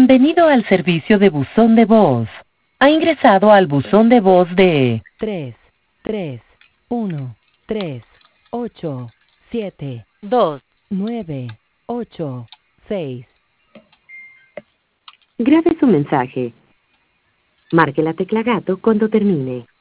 Bienvenido al servicio de buzón de voz. Ha ingresado al buzón de voz de 33138729886. Grabe su mensaje. Marque la tecla gato cuando termine.